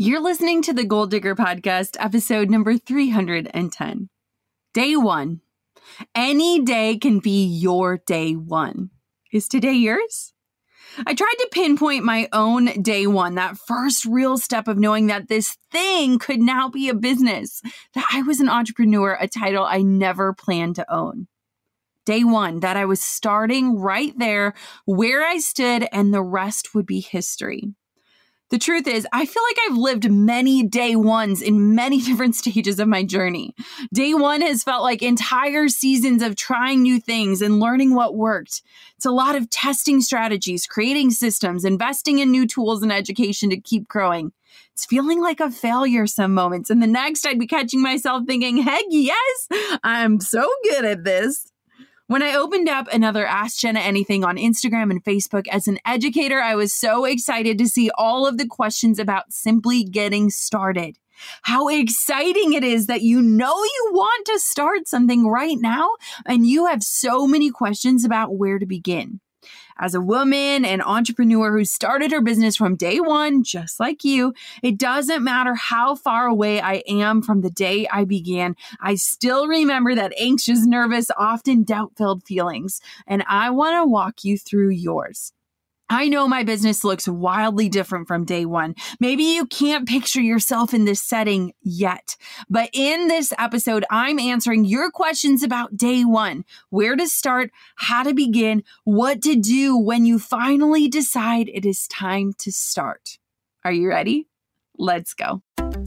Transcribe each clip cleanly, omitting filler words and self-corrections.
You're listening to the Goal Digger Podcast, episode number 310. Day one. Any day can be your day one. Is today yours? I tried to pinpoint my own day one, that first real step of knowing that this thing could now be a business, that I was an entrepreneur, a title I never planned to own. Day one, that I was starting right there where I stood and the rest would be history. The truth is, I feel like I've lived many day ones in many different stages of my journey. Day one has felt like entire seasons of trying new things and learning what worked. It's a lot of testing strategies, creating systems, investing in new tools and education to keep growing. It's feeling like a failure some moments, and the next I'd be catching myself thinking, heck yes, I'm so good at this. When I opened up another Ask Jenna Anything on Instagram and Facebook as an educator, I was so excited to see all of the questions about simply getting started. How exciting it is that you know you want to start something right now, and you have so many questions about where to begin. As a woman and entrepreneur who started her business from day one, just like you, it doesn't matter how far away I am from the day I began. I still remember that anxious, nervous, often doubt-filled feelings, and I want to walk you through yours. I know my business looks wildly different from day one. Maybe you can't picture yourself in this setting yet, but in this episode, I'm answering your questions about day one, where to start, how to begin, what to do when you finally decide it is time to start. Are you ready? Let's go.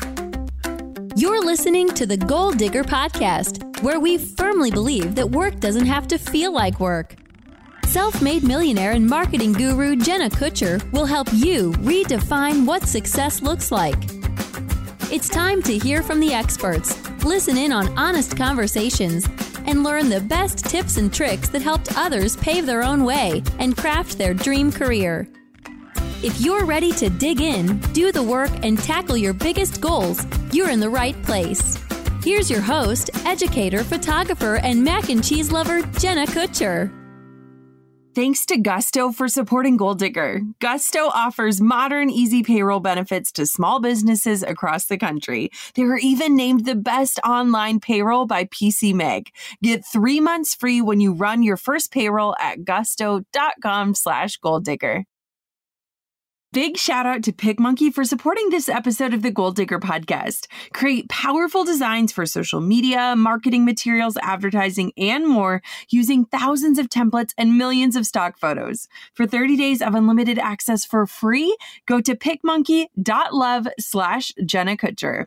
You're listening to the Goal Digger Podcast, where we firmly believe that work doesn't have to feel like work. Self-made millionaire and marketing guru Jenna Kutcher will help you redefine what success looks like. It's time to hear from the experts, listen in on honest conversations, and learn the best tips and tricks that helped others pave their own way and craft their dream career. If you're ready to dig in, do the work, and tackle your biggest goals, you're in the right place. Here's your host, educator, photographer, and mac and cheese lover, Jenna Kutcher. Thanks to Gusto for supporting Goal Digger. Gusto offers modern, easy payroll benefits to small businesses across the country. They were even named the best online payroll by PC Mag. Get 3 months free when you run your first payroll at gusto.com/goaldigger. Big shout out to PicMonkey for supporting this episode of the Goal Digger Podcast. Create powerful designs for social media, marketing materials, advertising, and more using thousands of templates and millions of stock photos. For 30 days of unlimited access for free, go to picmonkey.love/Jenna Kutcher.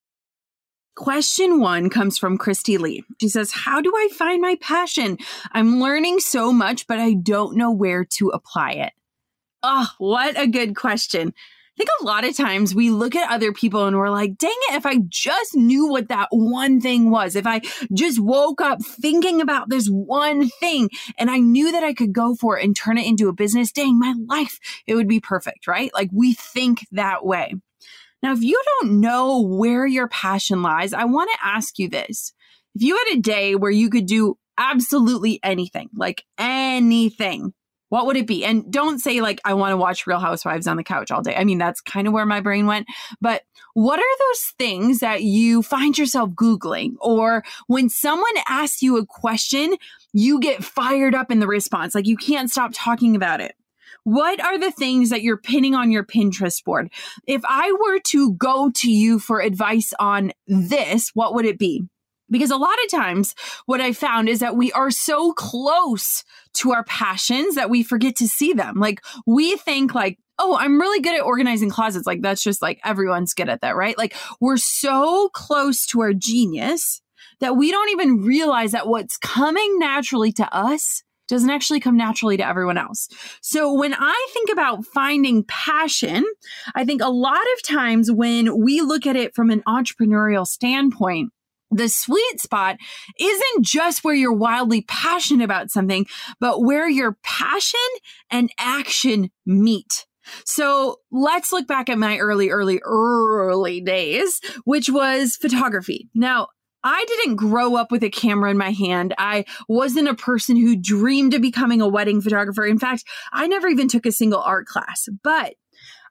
Question 1 comes from Christy Lee. She says, how do I find my passion? I'm learning so much, but I don't know where to apply it. Oh, what a good question. I think a lot of times we look at other people and we're like, dang it, if I just knew what that one thing was, if I just woke up thinking about this one thing and I knew that I could go for it and turn it into a business, dang, my life, it would be perfect, right? Like we think that way. Now, if you don't know where your passion lies, I want to ask you this. If you had a day where you could do absolutely anything, like anything, what would it be? And don't say like, I want to watch Real Housewives on the couch all day. I mean, that's kind of where my brain went. But what are those things that you find yourself Googling? Or when someone asks you a question, you get fired up in the response. Like you can't stop talking about it. What are the things that you're pinning on your Pinterest board? If I were to go to you for advice on this, what would it be? Because a lot of times what I found is that we are so close to our passions that we forget to see them. Like we think like, oh, I'm really good at organizing closets. Like that's just like everyone's good at that, right? Like we're so close to our genius that we don't even realize that what's coming naturally to us doesn't actually come naturally to everyone else. So when I think about finding passion, I think a lot of times when we look at it from an entrepreneurial standpoint, the sweet spot isn't just where you're wildly passionate about something, but where your passion and action meet. So let's look back at my early days, which was photography. Now, I didn't grow up with a camera in my hand. I wasn't a person who dreamed of becoming a wedding photographer. In fact, I never even took a single art class, but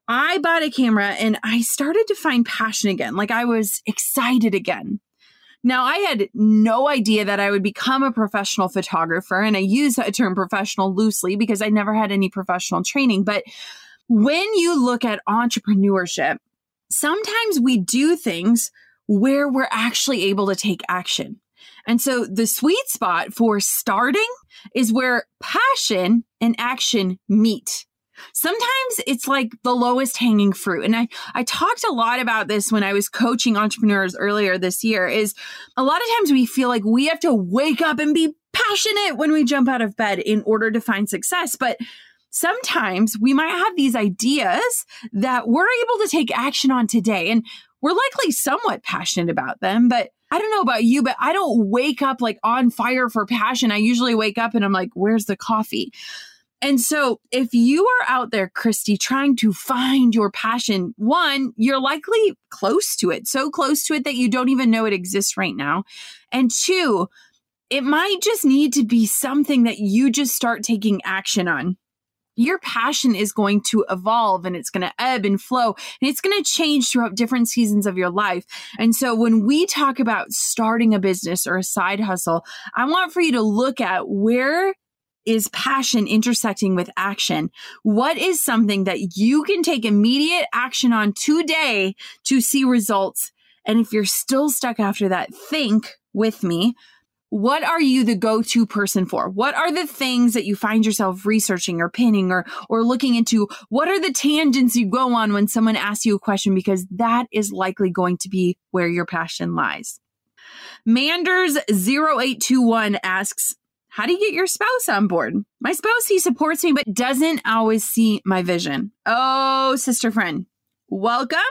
I bought a camera and I started to find passion again. Like I was excited again. Now, I had no idea that I would become a professional photographer, and I use that term professional loosely because I never had any professional training. But when you look at entrepreneurship, sometimes we do things where we're actually able to take action. And so the sweet spot for starting is where passion and action meet. Sometimes it's like the lowest hanging fruit. And I talked a lot about this when I was coaching entrepreneurs earlier this year, is a lot of times we feel like we have to wake up and be passionate when we jump out of bed in order to find success. But sometimes we might have these ideas that we're able to take action on today, and we're likely somewhat passionate about them. But I don't know about you, but I don't wake up like on fire for passion. I usually wake up and I'm like, where's the coffee? And so if you are out there, Christy, trying to find your passion, one, you're likely close to it, so close to it that you don't even know it exists right now. And two, it might just need to be something that you just start taking action on. Your passion is going to evolve and it's going to ebb and flow and it's going to change throughout different seasons of your life. And so when we talk about starting a business or a side hustle, I want for you to look at where is passion intersecting with action? What is something that you can take immediate action on today to see results? And if you're still stuck after that, think with me. What are you the go-to person for? What are the things that you find yourself researching or pinning or looking into? What are the tangents you go on when someone asks you a question? Because that is likely going to be where your passion lies. Manders0821 asks, how do you get your spouse on board? My spouse, he supports me, but doesn't always see my vision. Oh, sister friend, welcome.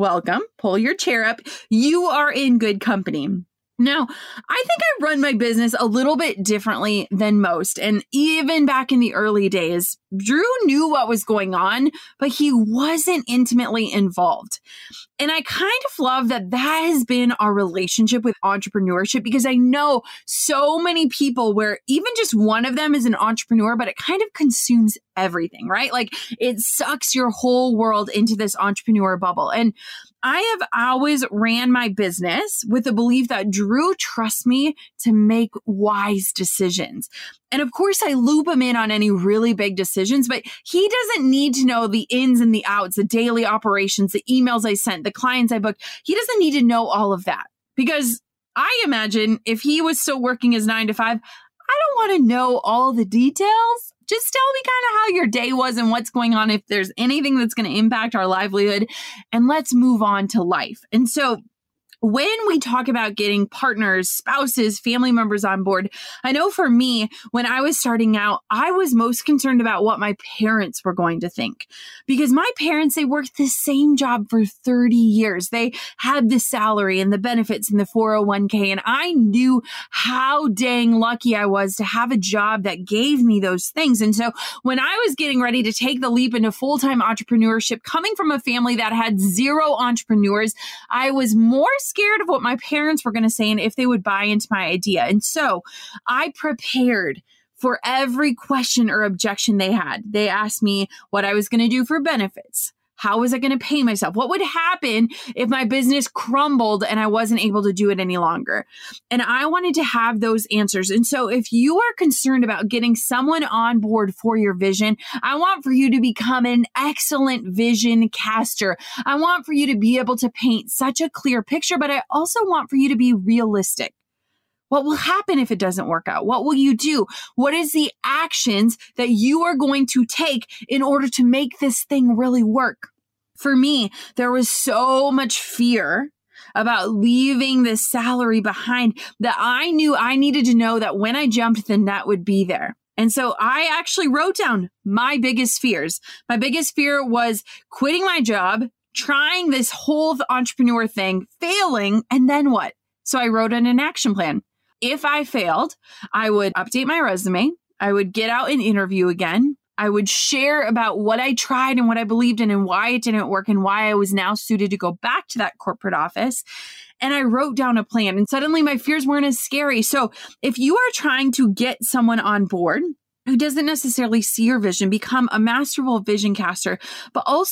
Pull your chair up. You are in good company. Now, I think I run my business a little bit differently than most. And even back in the early days, Drew knew what was going on, but he wasn't intimately involved. And I kind of love that has been our relationship with entrepreneurship, because I know so many people where even just one of them is an entrepreneur, but it kind of consumes everything, right? Like it sucks your whole world into this entrepreneur bubble. And I have always ran my business with the belief that Drew trusts me to make wise decisions. And of course, I loop him in on any really big decisions, but he doesn't need to know the ins and the outs, the daily operations, the emails I sent, the clients I booked. He doesn't need to know all of that, because I imagine if he was still working his 9 to 5, I don't want to know all the details. Just tell me kind of how your day was and what's going on, if there's anything that's going to impact our livelihood, and let's move on to life. And so when we talk about getting partners, spouses, family members on board, I know for me, when I was starting out, I was most concerned about what my parents were going to think. Because my parents, they worked the same job for 30 years. They had the salary and the benefits and the 401k. And I knew how dang lucky I was to have a job that gave me those things. And so when I was getting ready to take the leap into full-time entrepreneurship, coming from a family that had 0 entrepreneurs, I was more scared of what my parents were going to say and if they would buy into my idea. And so I prepared for every question or objection they had. They asked me what I was going to do for benefits. How was I going to pay myself? What would happen if my business crumbled and I wasn't able to do it any longer? And I wanted to have those answers. And so if you are concerned about getting someone on board for your vision, I want for you to become an excellent vision caster. I want for you to be able to paint such a clear picture, but I also want for you to be realistic. What will happen if it doesn't work out? What will you do? What is the actions that you are going to take in order to make this thing really work? For me, there was so much fear about leaving this salary behind that I knew I needed to know that when I jumped, the net would be there. And so I actually wrote down my biggest fears. My biggest fear was quitting my job, trying this whole entrepreneur thing, failing, and then what? So I wrote in an action plan. If I failed, I would update my resume. I would get out and interview again. I would share about what I tried and what I believed in and why it didn't work and why I was now suited to go back to that corporate office. And I wrote down a plan, and suddenly my fears weren't as scary. So if you are trying to get someone on board who doesn't necessarily see your vision, become a masterful vision caster, but also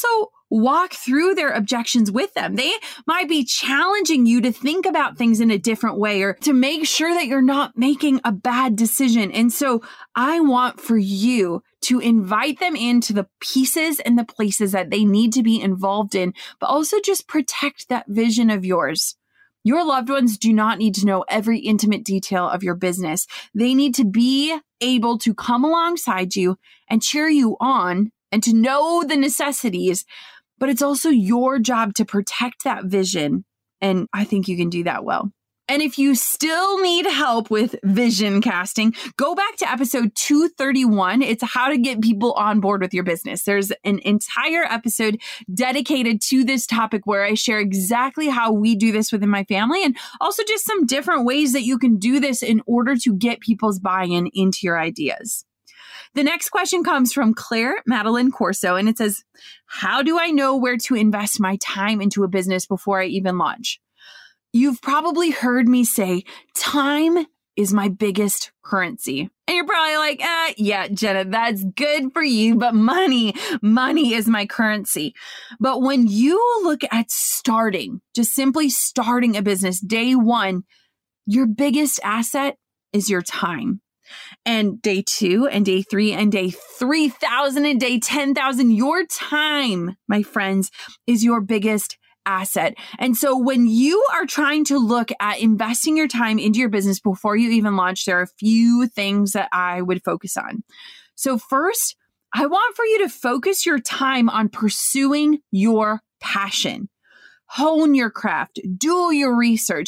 walk through their objections with them. They might be challenging you to think about things in a different way or to make sure that you're not making a bad decision. And so I want for you to invite them into the pieces and the places that they need to be involved in, but also just protect that vision of yours. Your loved ones do not need to know every intimate detail of your business. They need to be able to come alongside you and cheer you on and to know the necessities, but it's also your job to protect that vision. And I think you can do that well. And if you still need help with vision casting, go back to episode 231. It's how to get people on board with your business. There's an entire episode dedicated to this topic where I share exactly how we do this within my family and also just some different ways that you can do this in order to get people's buy-in into your ideas. The next question comes from Claire Madeline Corso, and it says, how do I know where to invest my time into a business before I even launch? You've probably heard me say, time is my biggest currency. And you're probably like, yeah, Jenna, that's good for you, but money is my currency. But when you look at starting, just simply starting a business, day one, your biggest asset is your time. And day 2 and day 3 and day 3,000 and day 10,000, your time, my friends, is your biggest asset. And so when you are trying to look at investing your time into your business before you even launch, there are a few things that I would focus on. So first, I want for you to focus your time on pursuing your passion. Hone your craft, do your research,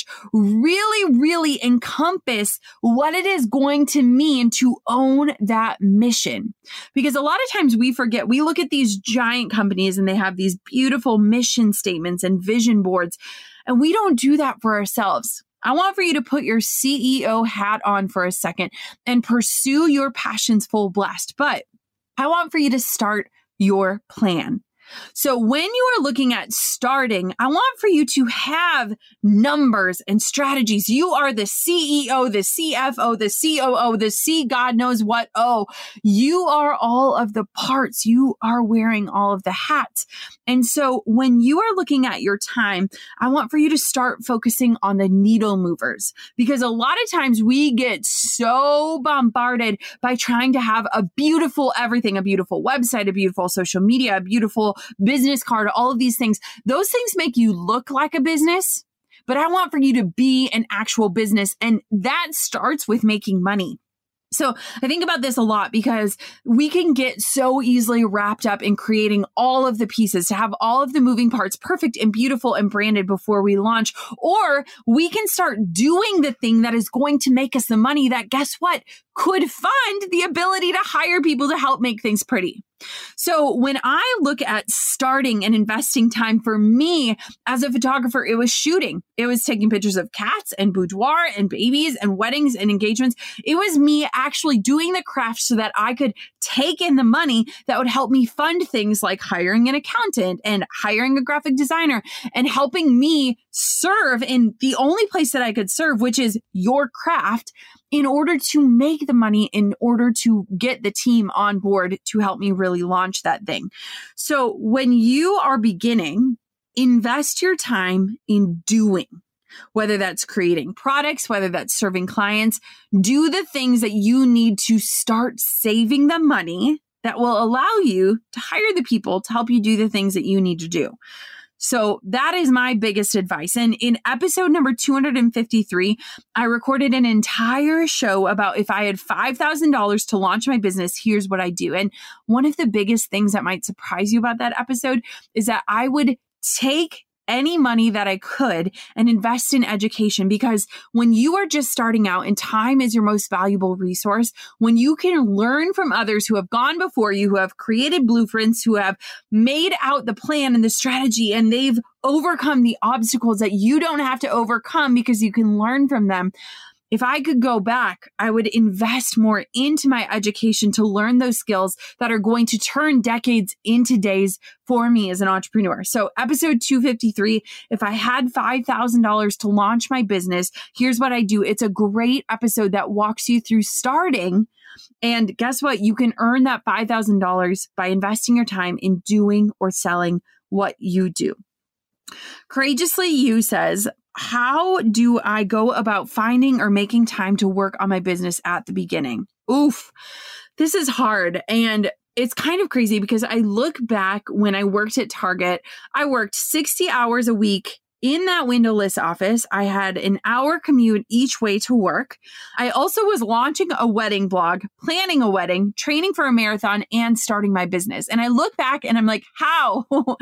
really encompass what it is going to mean to own that mission. Because a lot of times we forget, we look at these giant companies and they have these beautiful mission statements and vision boards, and we don't do that for ourselves. I want for you to put your CEO hat on for a second and pursue your passions full blast. But I want for you to start your plan. So when you are looking at starting, I want for you to have numbers and strategies. You are the CEO, the CFO, the COO, the C God knows what. Oh, you are all of the parts. You are wearing all of the hats. And so when you are looking at your time, I want for you to start focusing on the needle movers, because a lot of times we get so bombarded by trying to have a beautiful everything, a beautiful website, a beautiful social media, a beautiful business card, all of these things. Those things make you look like a business, but I want for you to be an actual business. And that starts with making money. So I think about this a lot because we can get so easily wrapped up in creating all of the pieces to have all of the moving parts perfect and beautiful and branded before we launch. Or we can start doing the thing that is going to make us the money that, guess what, could fund the ability to hire people to help make things pretty. So when I look at starting and investing time, for me as a photographer, it was shooting. It was taking pictures of cats and boudoir and babies and weddings and engagements. It was me actually doing the craft so that I could take in the money that would help me fund things like hiring an accountant and hiring a graphic designer and helping me serve in the only place that I could serve, which is your craft, in order to make the money, in order to get the team on board to help me really launch that thing. So when you are beginning, invest your time in doing, whether that's creating products, whether that's serving clients. Do the things that you need to start saving the money that will allow you to hire the people to help you do the things that you need to do. So that is my biggest advice. And in episode number 253, I recorded an entire show about if I had $5,000 to launch my business, here's what I do. And one of the biggest things that might surprise you about that episode is that I would take any money that I could and invest in education, because when you are just starting out and time is your most valuable resource, when you can learn from others who have gone before you, who have created blueprints, who have made out the plan and the strategy, and they've overcome the obstacles that you don't have to overcome because you can learn from them. If I could go back, I would invest more into my education to learn those skills that are going to turn decades into days for me as an entrepreneur. So episode 253, if I had $5,000 to launch my business, here's what I do. It's a great episode that walks you through starting. And guess what? You can earn that $5,000 by investing your time in doing or selling what you do. Courageously You says, how do I go about finding or making time to work on my business at the beginning? Oof, this is hard. And it's kind of crazy because I look back when I worked at Target, I worked 60 hours a week in that windowless office. I had an hour commute each way to work. I also was launching a wedding blog, planning a wedding, training for a marathon, and starting my business. And I look back and I'm like, how?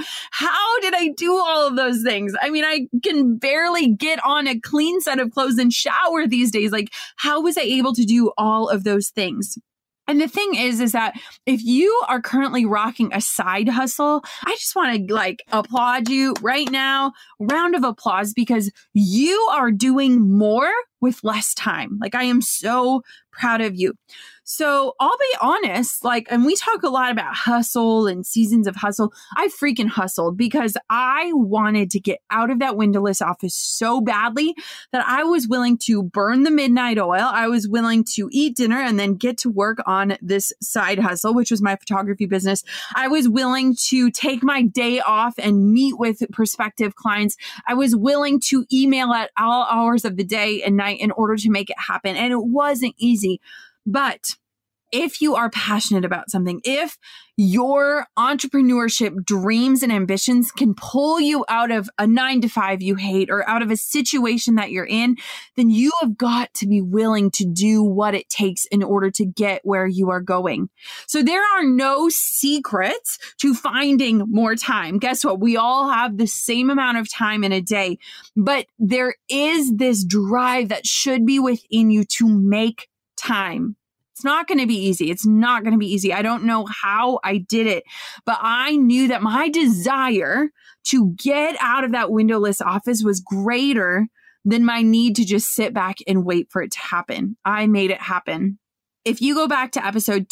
How did I do all of those things? I mean, I can barely get on a clean set of clothes and shower these days. Like, how was I able to do all of those things? And the thing is that if you are currently rocking a side hustle, I just want to applaud you right now. Round of applause, because you are doing more with less time. I am so proud of you. So I'll be honest, and we talk a lot about hustle and seasons of hustle. I freaking hustled because I wanted to get out of that windowless office so badly that I was willing to burn the midnight oil. I was willing to eat dinner and then get to work on this side hustle, which was my photography business. I was willing to take my day off and meet with prospective clients. I was willing to email at all hours of the day and night in order to make it happen. And it wasn't easy. But if you are passionate about something, if your entrepreneurship dreams and ambitions can pull you out of a 9-to-5 you hate or out of a situation that you're in, then you have got to be willing to do what it takes in order to get where you are going. So there are no secrets to finding more time. Guess what? We all have the same amount of time in a day, but there is this drive that should be within you to make time. It's not going to be easy. It's not going to be easy. I don't know how I did it, but I knew that my desire to get out of that windowless office was greater than my need to just sit back and wait for it to happen. I made it happen. If you go back to episode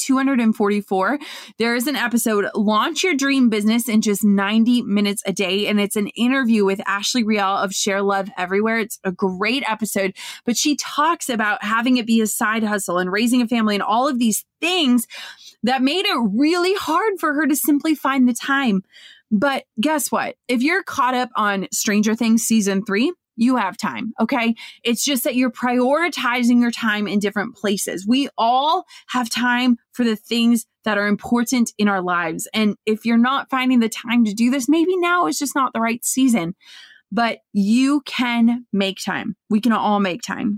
244, there is an episode, Launch Your Dream Business in Just 90 Minutes a Day. And it's an interview with Ashley Rial of Share Love Everywhere. It's a great episode, but she talks about having it be a side hustle and raising a family and all of these things that made it really hard for her to simply find the time. But guess what? If you're caught up on Stranger Things season 3, you have time, okay? It's just that you're prioritizing your time in different places. We all have time for the things that are important in our lives. And if you're not finding the time to do this, maybe now is just not the right season. But you can make time. We can all make time.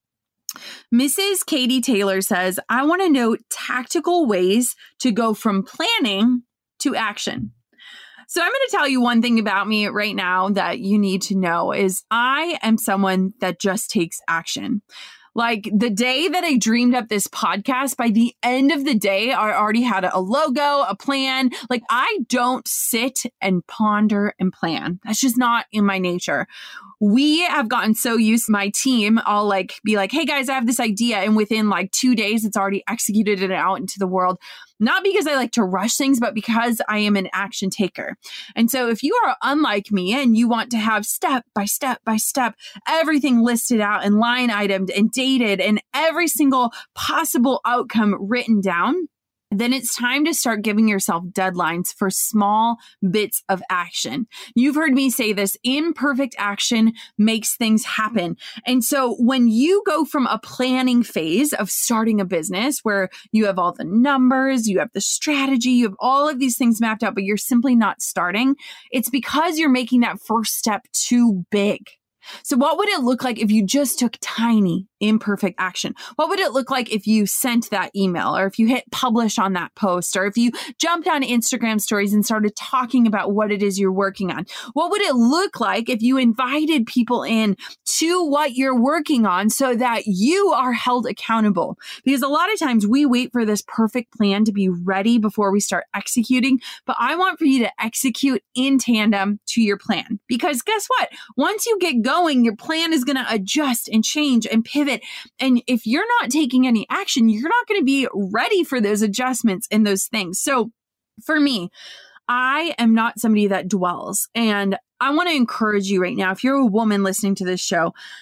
Mrs. Katie Taylor says, I want to know tactical ways to go from planning to action. So I'm going to tell you one thing about me right now that you need to know is I am someone that just takes action. The day that I dreamed up this podcast, by the end of the day, I already had a logo, a plan. I don't sit and ponder and plan. That's just not in my nature. We have gotten so used, my team, I'll be like, hey guys, I have this idea. And within 2 days, it's already executed it out into the world. Not because I like to rush things, but because I am an action taker. And so if you are unlike me and you want to have step by step by step, everything listed out and line itemed and dated and every single possible outcome written down, then it's time to start giving yourself deadlines for small bits of action. You've heard me say this, imperfect action makes things happen. And so when you go from a planning phase of starting a business where you have all the numbers, you have the strategy, you have all of these things mapped out, but you're simply not starting, it's because you're making that first step too big. So what would it look like if you just took tiny, imperfect action? What would it look like if you sent that email, or if you hit publish on that post, or if you jumped on Instagram stories and started talking about what it is you're working on? What would it look like if you invited people in to what you're working on so that you are held accountable? Because a lot of times we wait for this perfect plan to be ready before we start executing, but I want for you to execute in tandem to your plan. Because guess what? Once you get going, your plan is going to adjust and change and pivot. And if you're not taking any action, you're not going to be ready for those adjustments and those things. So for me, I am not somebody that dwells. And I want to encourage you right now, if you're a woman listening to this show,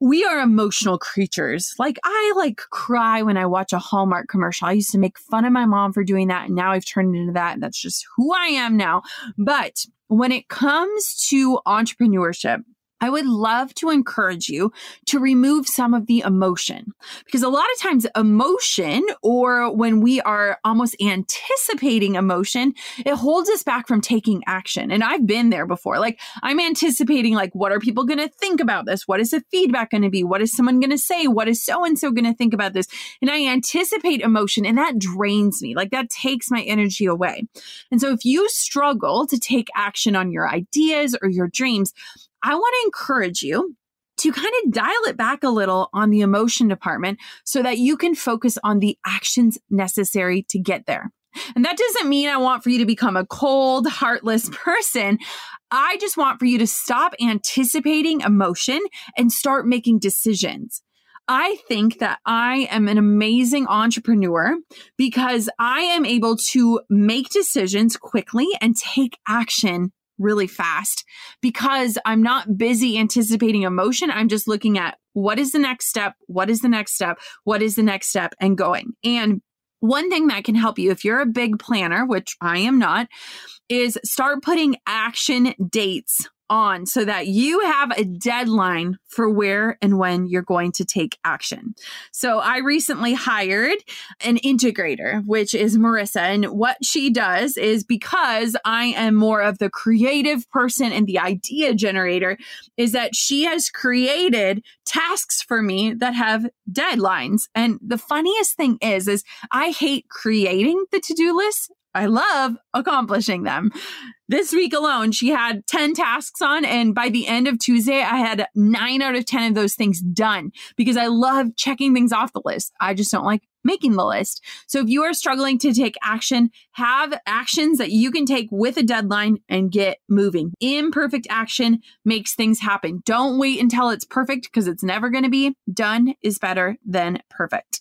we are emotional creatures. Like I cry when I watch a Hallmark commercial. I used to make fun of my mom for doing that, and now I've turned into that. And that's just who I am now. But when it comes to entrepreneurship, I would love to encourage you to remove some of the emotion, because a lot of times emotion, or when we are almost anticipating emotion, it holds us back from taking action. And I've been there before. Like I'm anticipating, like, what are people going to think about this? What is the feedback going to be? What is someone going to say? What is so-and-so going to think about this? And I anticipate emotion, and that drains me. Like that takes my energy away. And so if you struggle to take action on your ideas or your dreams, I want to encourage you to kind of dial it back a little on the emotion department so that you can focus on the actions necessary to get there. And that doesn't mean I want for you to become a cold, heartless person. I just want for you to stop anticipating emotion and start making decisions. I think that I am an amazing entrepreneur because I am able to make decisions quickly and take action really fast because I'm not busy anticipating emotion. I'm just looking at what is the next step? What is the next step? What is the next step? And going. And one thing that can help you if you're a big planner, which I am not, is start putting action dates on so that you have a deadline for where and when you're going to take action. So I recently hired an integrator, which is Marissa. And what she does is, because I am more of the creative person and the idea generator, is that she has created tasks for me that have deadlines. And the funniest thing is I hate creating the to-do list. I love accomplishing them. This week alone, she had 10 tasks on, and by the end of Tuesday, I had 9 out of 10 of those things done because I love checking things off the list. I just don't like making the list. So if you are struggling to take action, have actions that you can take with a deadline and get moving. Imperfect action makes things happen. Don't wait until it's perfect because it's never going to be. Done is better than perfect.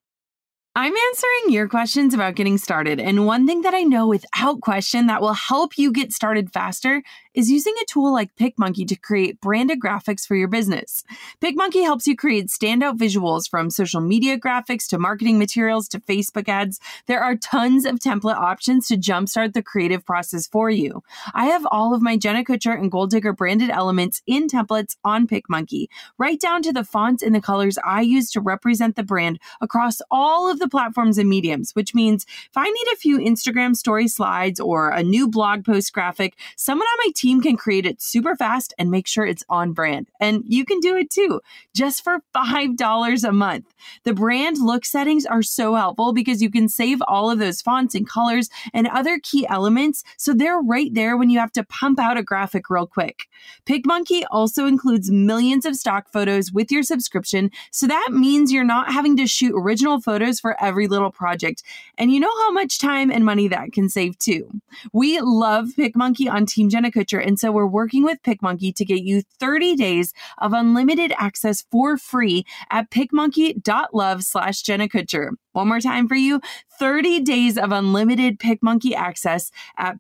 I'm answering your questions about getting started. And one thing that I know without question that will help you get started faster is using a tool like PicMonkey to create branded graphics for your business. PicMonkey helps you create standout visuals, from social media graphics to marketing materials to Facebook ads. There are tons of template options to jumpstart the creative process for you. I have all of my Jenna Kutcher and Goal Digger branded elements in templates on PicMonkey, right down to the fonts and the colors I use to represent the brand across all of the platforms and mediums, which means if I need a few Instagram story slides or a new blog post graphic, someone on my team can create it super fast and make sure it's on brand. And you can do it too, just for $5 a month. The brand look settings are so helpful because you can save all of those fonts and colors and other key elements, so they're right there when you have to pump out a graphic real quick. PicMonkey also includes millions of stock photos with your subscription, so that means you're not having to shoot original photos for every little project. And you know how much time and money that can save too. We love PicMonkey on Team Jenna Kutcher, and so we're working with PicMonkey to get you 30 days of unlimited access for free at picmonkey.love/Jenna Kutcher. One more time for you, 30 days of unlimited PicMonkey access at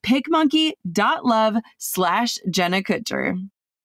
picmonkey.love/Jenna Kutcher.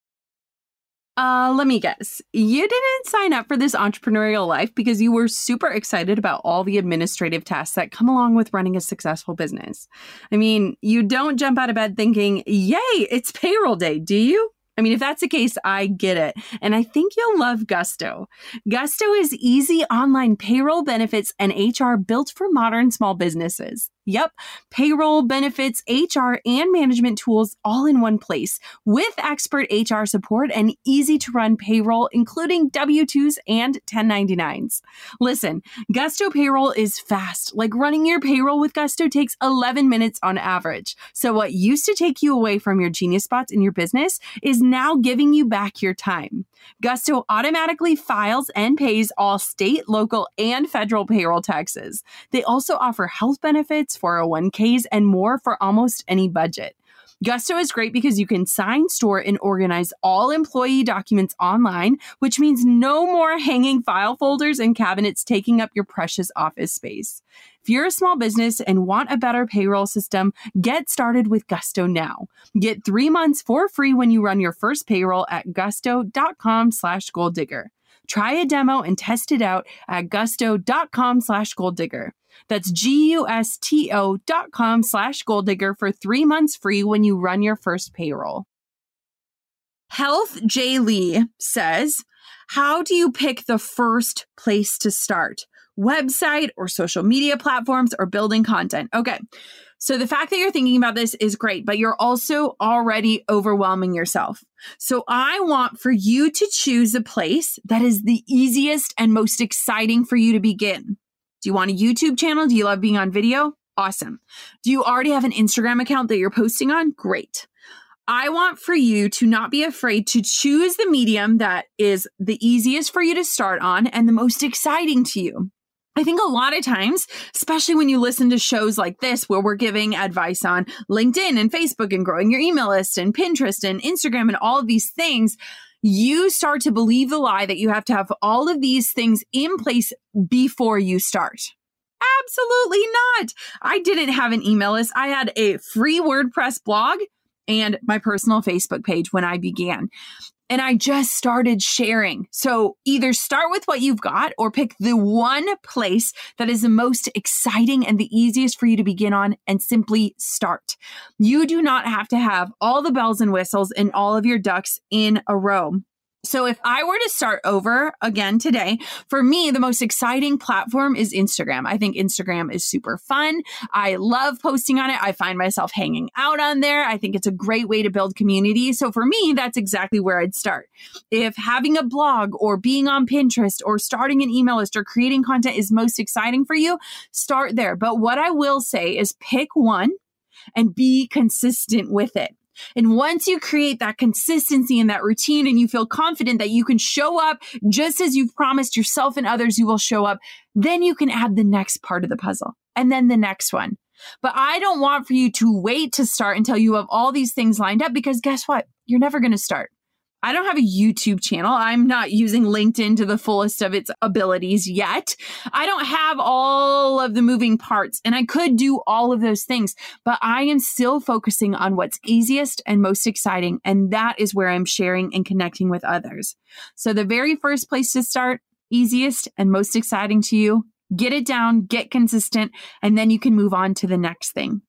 Let me guess. You didn't sign up for this entrepreneurial life because you were super excited about all the administrative tasks that come along with running a successful business. I mean, you don't jump out of bed thinking, yay, it's payroll day, do you? I mean, if that's the case, I get it. And I think you'll love Gusto. Gusto is easy online payroll, benefits, and HR built for modern small businesses. Yep, payroll, benefits, HR, and management tools all in one place, with expert HR support and easy to run payroll, including W-2s and 1099s. Listen, Gusto payroll is fast. Like, running your payroll with Gusto takes 11 minutes on average. So what used to take you away from your genius spots in your business is now giving you back your time. Gusto automatically files and pays all state, local, and federal payroll taxes. They also offer health benefits, 401ks, and more for almost any budget. Gusto is great because you can sign, store, and organize all employee documents online, which means no more hanging file folders and cabinets taking up your precious office space. If you're a small business and want a better payroll system, get started with Gusto now. Get 3 months for free when you run your first payroll at gusto.com/goaldigger. Try a demo and test it out at gusto.com/goaldigger. That's gusto.com/goaldigger for 3 months free when you run your first payroll. Health J. Lee says, how do you pick the first place to start? Website or social media platforms or building content? Okay. So the fact that you're thinking about this is great, but you're also already overwhelming yourself. So I want for you to choose a place that is the easiest and most exciting for you to begin. Do you want a YouTube channel? Do you love being on video? Awesome. Do you already have an Instagram account that you're posting on? Great. I want for you to not be afraid to choose the medium that is the easiest for you to start on and the most exciting to you. I think a lot of times, especially when you listen to shows like this, where we're giving advice on LinkedIn and Facebook and growing your email list and Pinterest and Instagram and all of these things, you start to believe the lie that you have to have all of these things in place before you start. Absolutely not. I didn't have an email list. I had a free WordPress blog and my personal Facebook page when I began. And I just started sharing. So either start with what you've got or pick the one place that is the most exciting and the easiest for you to begin on and simply start. You do not have to have all the bells and whistles and all of your ducks in a row. So if I were to start over again today, for me, the most exciting platform is Instagram. I think Instagram is super fun. I love posting on it. I find myself hanging out on there. I think it's a great way to build community. So for me, that's exactly where I'd start. If having a blog or being on Pinterest or starting an email list or creating content is most exciting for you, start there. But what I will say is pick one and be consistent with it. And once you create that consistency and that routine and you feel confident that you can show up just as you've promised yourself and others you will show up, then you can add the next part of the puzzle and then the next one. But I don't want for you to wait to start until you have all these things lined up, because guess what? You're never going to start. I don't have a YouTube channel. I'm not using LinkedIn to the fullest of its abilities yet. I don't have all of the moving parts, and I could do all of those things, but I am still focusing on what's easiest and most exciting. And that is where I'm sharing and connecting with others. So the very first place to start, easiest and most exciting to you, get it down, get consistent, and then you can move on to the next thing.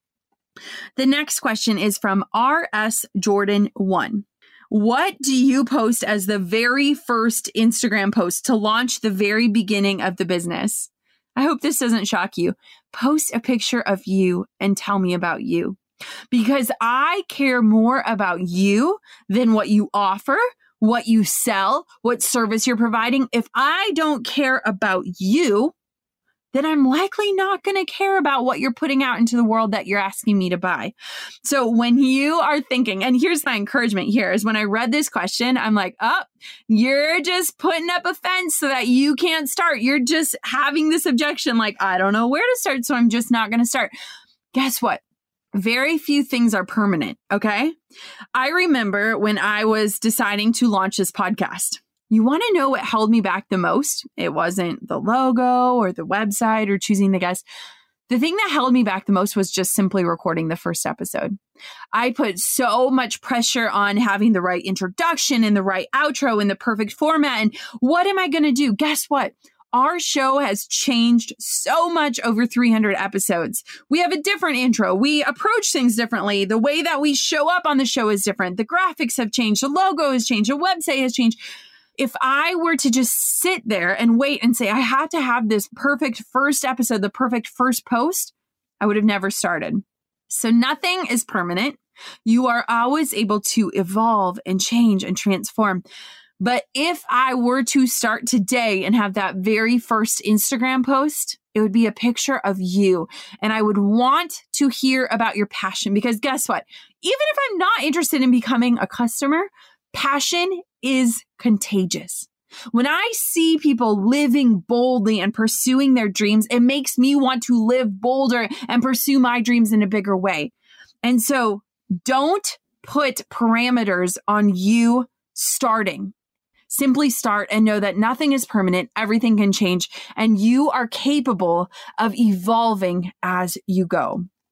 The next question is from RS Jordan 1. What do you post as the very first Instagram post to launch the very beginning of the business? I hope this doesn't shock you. Post a picture of you and tell me about you, because I care more about you than what you offer, what you sell, what service you're providing. If I don't care about you, then I'm likely not going to care about what you're putting out into the world that you're asking me to buy. So when you are thinking, and here's my encouragement here, is when I read this question, I'm like, oh, you're just putting up a fence so that you can't start. You're just having this objection like, I don't know where to start, so I'm just not going to start. Guess what? Very few things are permanent, okay? I remember when I was deciding to launch this podcast. You want to know what held me back the most? It wasn't the logo or the website or choosing the guest. The thing that held me back the most was just simply recording the first episode. I put so much pressure on having the right introduction and the right outro and the perfect format. And what am I going to do? Guess what? Our show has changed so much over 300 episodes. We have a different intro. We approach things differently. The way that we show up on the show is different. The graphics have changed. The logo has changed. The website has changed. If I were to just sit there and wait and say, I had to have this perfect first episode, the perfect first post, I would have never started. So nothing is permanent. You are always able to evolve and change and transform. But if I were to start today and have that very first Instagram post, it would be a picture of you. And I would want to hear about your passion, because guess what? Even if I'm not interested in becoming a customer, passion is contagious. When I see people living boldly and pursuing their dreams, it makes me want to live bolder and pursue my dreams in a bigger way. And so don't put parameters on you starting. Simply start and know that nothing is permanent. Everything can change, and you are capable of evolving as you go.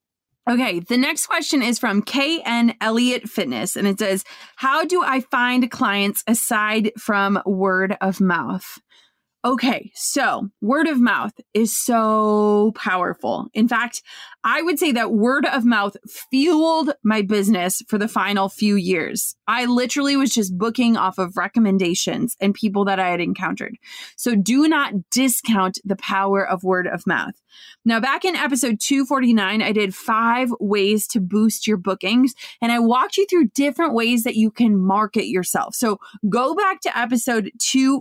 Okay, the next question is from KN Elliott Fitness, and it says, how do I find clients aside from word of mouth? Okay, so word of mouth is so powerful. In fact, I would say that word of mouth fueled my business for the final few years. I literally was just booking off of recommendations and people that I had encountered. So do not discount the power of word of mouth. Now, back in episode 249, I did 5 ways to boost your bookings, and I walked you through different ways that you can market yourself. So go back to episode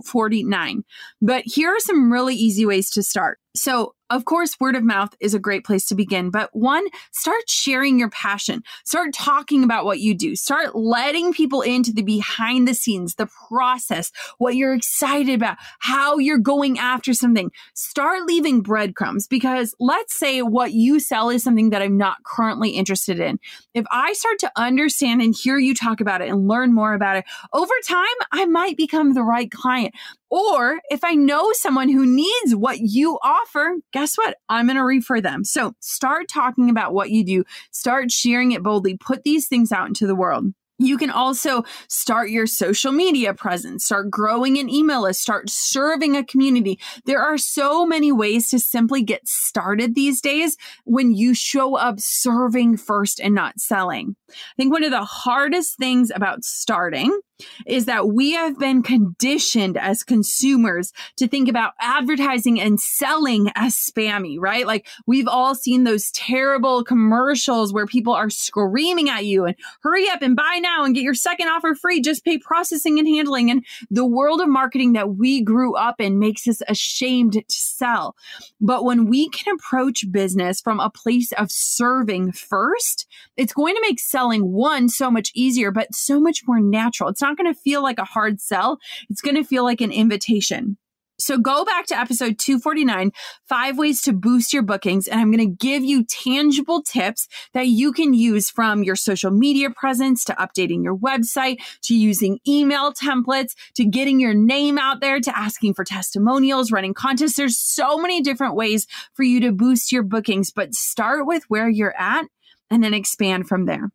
249. But here are some really easy ways to start. So, of course, word of mouth is a great place to begin. But one, start sharing your passion. Start talking about what you do. Start letting people into the behind the scenes, the process, what you're excited about, how you're going after something. Start leaving breadcrumbs, because let's say what you sell is something that I'm not currently interested in. If I start to understand and hear you talk about it and learn more about it, over time, I might become the right client. Or if I know someone who needs what you offer, guess what? I'm going to refer them. So start talking about what you do. Start sharing it boldly. Put these things out into the world. You can also start your social media presence, start growing an email list, start serving a community. There are so many ways to simply get started these days when you show up serving first and not selling. I think one of the hardest things about starting is that we have been conditioned as consumers to think about advertising and selling as spammy, right? Like we've all seen those terrible commercials where people are screaming at you and hurry up and buy now and get your second offer free, just pay processing and handling. And the world of marketing that we grew up in makes us ashamed to sell. But when we can approach business from a place of serving first, it's going to make selling, one, so much easier, but so much more natural. It's not going to feel like a hard sell. It's going to feel like an invitation. So go back to episode 249, 5 ways to boost your bookings. And I'm going to give you tangible tips that you can use, from your social media presence to updating your website, to using email templates, to getting your name out there, to asking for testimonials, running contests. There's so many different ways for you to boost your bookings, but start with where you're at and then expand from there.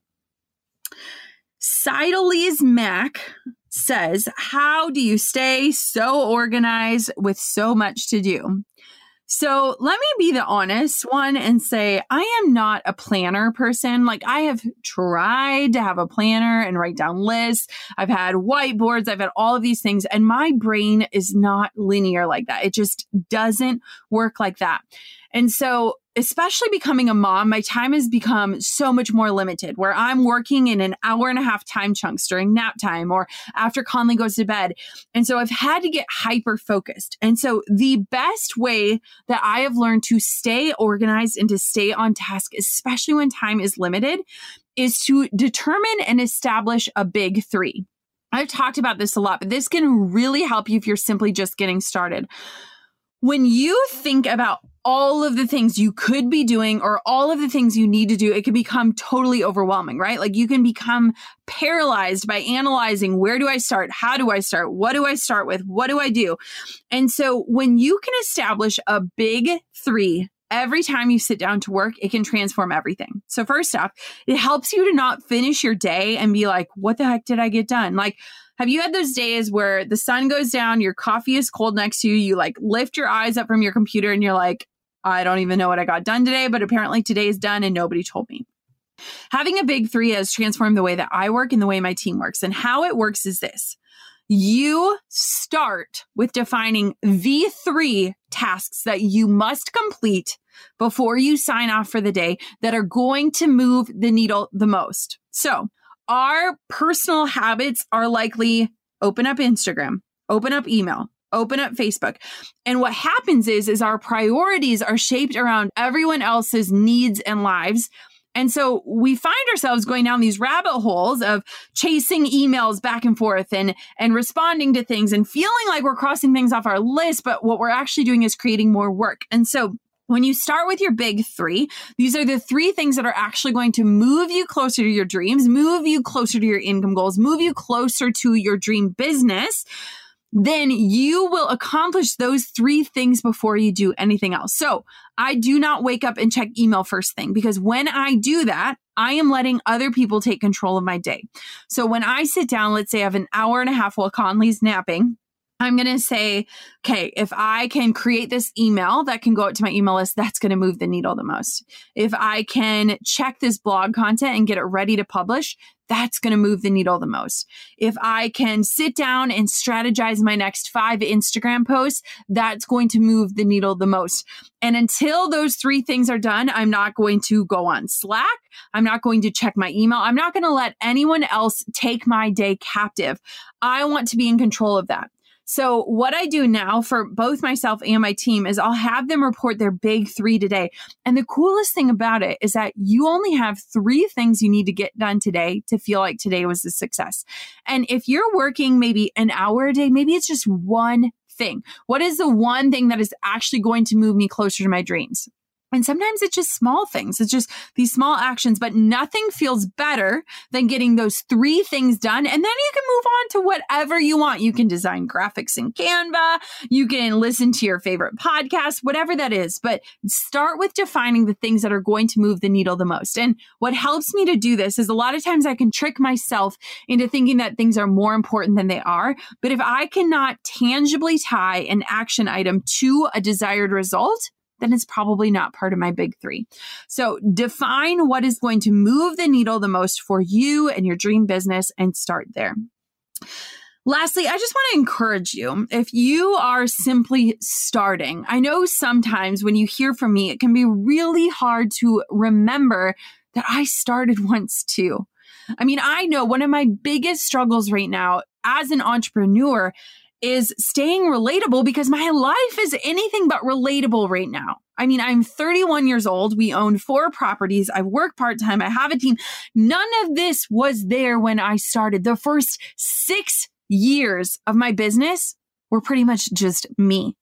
Sidalese Mac says, how do you stay so organized with so much to do? So let me be the honest one and say, I am not a planner person. Like, I have tried to have a planner and write down lists. I've had whiteboards. I've had all of these things, and my brain is not linear like that. It just doesn't work like that. And so, especially becoming a mom, my time has become so much more limited, where I'm working in an hour and a half time chunks during nap time or after Conley goes to bed. And so I've had to get hyper focused. And so the best way that I have learned to stay organized and to stay on task, especially when time is limited, is to determine and establish a big 3. I've talked about this a lot, but this can really help you if you're simply just getting started. When you think about all of the things you could be doing or all of the things you need to do, it can become totally overwhelming, right? Like you can become paralyzed by analyzing, where do I start? How do I start? What do I start with? What do I do? And so when you can establish a big 3 every time you sit down to work, it can transform everything. So first off, it helps you to not finish your day and be like, what the heck did I get done? Like, have you had those days where the sun goes down, your coffee is cold next to you, you like lift your eyes up from your computer and you're like, I don't even know what I got done today, but apparently today is done and nobody told me. Having a big 3 has transformed the way that I work and the way my team works. And how it works is this. You start with defining the 3 tasks that you must complete before you sign off for the day that are going to move the needle the most. So our personal habits are likely open up Instagram, open up email, open up Facebook. And what happens is our priorities are shaped around everyone else's needs and lives. And so we find ourselves going down these rabbit holes of chasing emails back and forth and responding to things and feeling like we're crossing things off our list. But what we're actually doing is creating more work. And so when you start with your big 3, these are the 3 things that are actually going to move you closer to your dreams, move you closer to your income goals, move you closer to your dream business. then you will accomplish those 3 things before you do anything else. So I do not wake up and check email first thing, because when I do that, I am letting other people take control of my day. So when I sit down, let's say I have an hour and a half while Conley's napping, I'm going to say, okay, if I can create this email that can go out to my email list, that's going to move the needle the most. If I can check this blog content and get it ready to publish, that's going to move the needle the most. If I can sit down and strategize my next 5 Instagram posts, that's going to move the needle the most. And until those 3 things are done, I'm not going to go on Slack. I'm not going to check my email. I'm not going to let anyone else take my day captive. I want to be in control of that. So what I do now for both myself and my team is I'll have them report their big 3 today. And the coolest thing about it is that you only have 3 things you need to get done today to feel like today was a success. And if you're working maybe an hour a day, maybe it's just one thing. What is the one thing that is actually going to move me closer to my dreams? And sometimes it's just small things. It's just these small actions, but nothing feels better than getting those 3 things done. And then you can move on to whatever you want. You can design graphics in Canva. You can listen to your favorite podcast, whatever that is. But start with defining the things that are going to move the needle the most. And what helps me to do this is a lot of times I can trick myself into thinking that things are more important than they are. But if I cannot tangibly tie an action item to a desired result, then it's probably not part of my big 3. So define what is going to move the needle the most for you and your dream business and start there. Lastly, I just want to encourage you, if you are simply starting, I know sometimes when you hear from me, it can be really hard to remember that I started once too. I mean, I know one of my biggest struggles right now as an entrepreneur is staying relatable, because my life is anything but relatable right now. I mean, I'm 31 years old. We own 4 properties. I work part-time. I have a team. None of this was there when I started. The first 6 years of my business were pretty much just me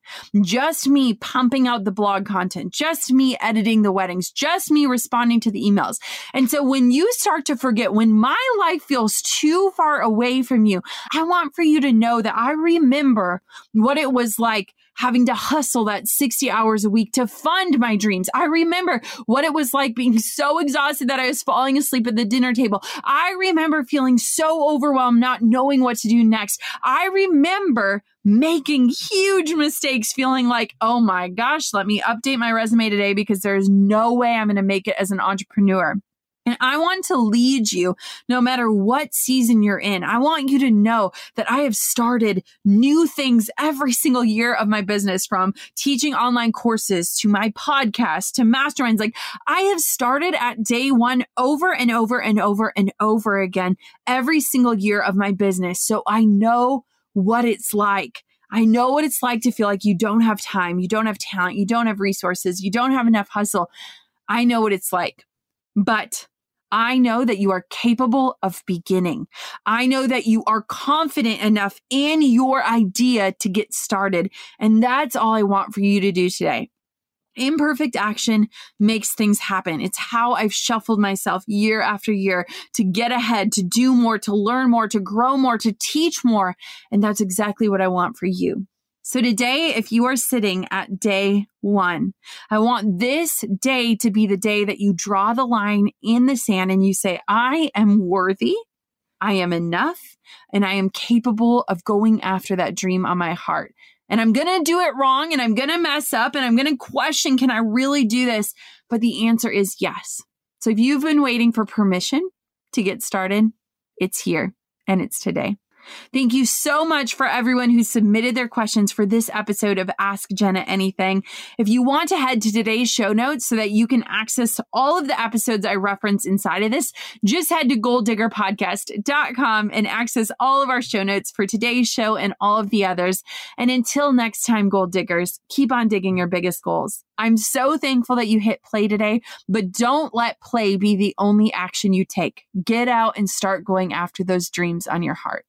pumping out the blog content, just me editing the weddings, just me responding to the emails. And so when you start to forget, when my life feels too far away from you, I want for you to know that I remember what it was like having to hustle that 60 hours a week to fund my dreams. I remember what it was like being so exhausted that I was falling asleep at the dinner table. I remember feeling so overwhelmed, not knowing what to do next. I remember making huge mistakes, feeling like, oh my gosh, let me update my resume today because there's no way I'm going to make it as an entrepreneur. And I want to lead you no matter what season you're in. I want you to know that I have started new things every single year of my business, from teaching online courses to my podcast to masterminds. Like, I have started at day 1 over and over and over and over again every single year of my business. So I know what it's like. I know what it's like to feel like you don't have time, you don't have talent, you don't have resources, you don't have enough hustle. I know what it's like. But I know that you are capable of beginning. I know that you are confident enough in your idea to get started. And that's all I want for you to do today. Imperfect action makes things happen. It's how I've shuffled myself year after year to get ahead, to do more, to learn more, to grow more, to teach more. And that's exactly what I want for you. So today, if you are sitting at day 1, I want this day to be the day that you draw the line in the sand and you say, I am worthy, I am enough, and I am capable of going after that dream on my heart. And I'm going to do it wrong, and I'm going to mess up, and I'm going to question, can I really do this? But the answer is yes. So if you've been waiting for permission to get started, it's here, and it's today. Thank you so much for everyone who submitted their questions for this episode of Ask Jenna Anything. If you want to head to today's show notes so that you can access all of the episodes I reference inside of this, just head to goaldiggerpodcast.com and access all of our show notes for today's show and all of the others. And until next time, Goal Diggers, keep on digging your biggest goals. I'm so thankful that you hit play today, but don't let play be the only action you take. Get out and start going after those dreams on your heart.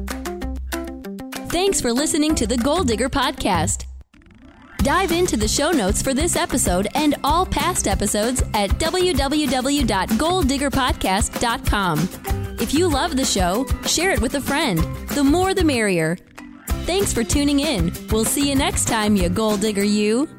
Thanks for listening to the Goal Digger Podcast. Dive into the show notes for this episode and all past episodes at www.goaldiggerpodcast.com. If you love the show, share it with a friend. The more the merrier. Thanks for tuning in. We'll see you next time, you goal digger you.